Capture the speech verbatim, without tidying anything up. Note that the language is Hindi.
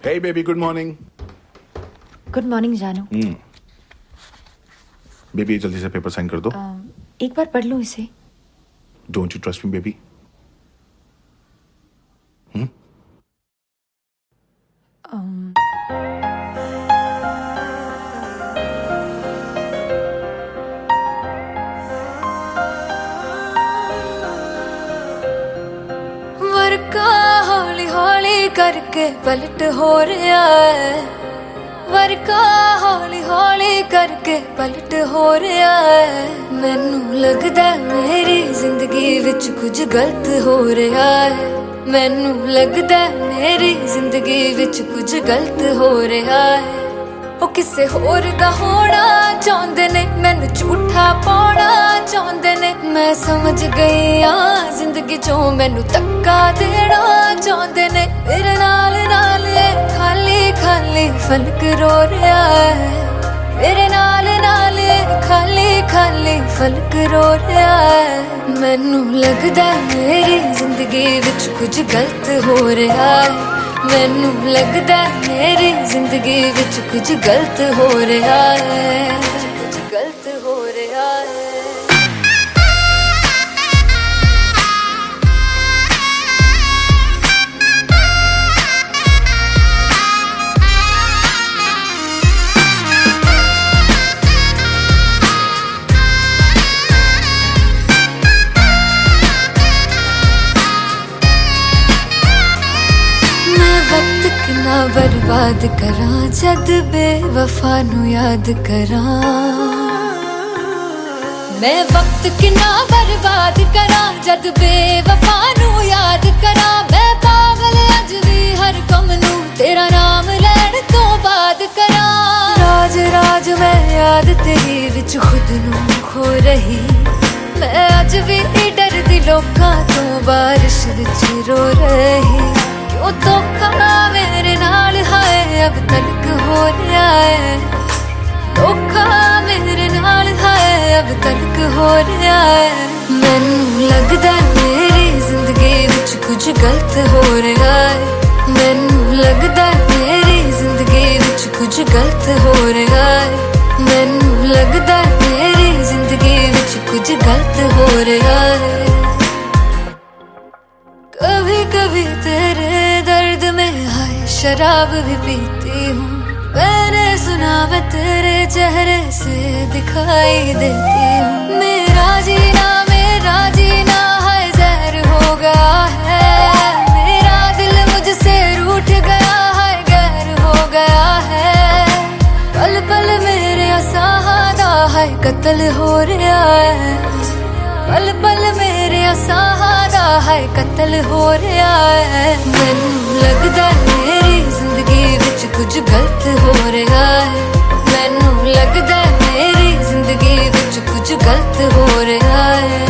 Hey baby, good morning. Good morning जानू. बेबी जल्दी से पेपर साइन कर दो. uh, एक बार पढ़ लूं इसे. Don't you trust me, baby? Hmm? um, वर्का हौली हौली करके पलट हो रहा है. वर्का हौली हौली करके पलट हो रहा है. मैनू लगदा मेरी जिंदगी विच कुछ गलत हो रहा है. मैनू लगदा मेरी जिंदगी विच कुछ गलत हो रहा है. ओ किसे होर दा होना चाहंदे ने, मैनू झूठा पाना चाहंदे ने. मैं समझ गई आ जिंदगी चों मैनू धक्का देना चाहंदे ने. मेरे नाल नाल खाली खाली फलक रो रहा है. मेरे नाल नाल खाली खाली फलक रो रहा है. मैनू लगदा मेरी जिंदगी विच कुछ गलत हो रहा है. मैनू लगदा मेरी जिंदगी विच कुछ गलत हो रहा है. कुछ गलत हो रहा है. वक्त कितना बर्बाद करा जद बेवफा नू याद करा. मैं वक्त कितना बर्बाद करा जद बेवफा नू याद करा. मैं पागल अज भी हर कम नू तेरा नाम लैण तो बाद करा. राज राज मैं याद तेरी विच खुद नू खो रही. मैं अज भी डरदी लोकां तो बारिश विच रो रही. क्यों धोखा मेरे नाल है अब तक हो रहा है. धोखा मेरे नाल है अब तक हो रहा है. मैनू लगदा मेरी जिंदगी विच कुछ गलत हो रहा है. मैनू लगदा मेरी जिंदगी विच कुछ गलत हो रहा है. मैनू लगदा मेरी जिंदगी विच कुछ गलत हो रहा है. कभी कभी तेरे दर्द में हाय शराब भी पीती हूँ. मैंने सुना मैं तेरे चेहरे से दिखाई देती हूँ. मेरा जीना मेरा जीना है जहर हो गया है. मेरा दिल मुझसे रूठ गया है गैर हो गया है. पल पल मेरे असहादा है कत्ल हो रहा है. पल पल मेरे असहादा है कत्ल हो रहा है. मैनू लगदा मेरी जिंदगी विच कुछ गलत हो रहा है. मैनू लगदा मेरी जिंदगी विच कुछ गलत हो रहा है.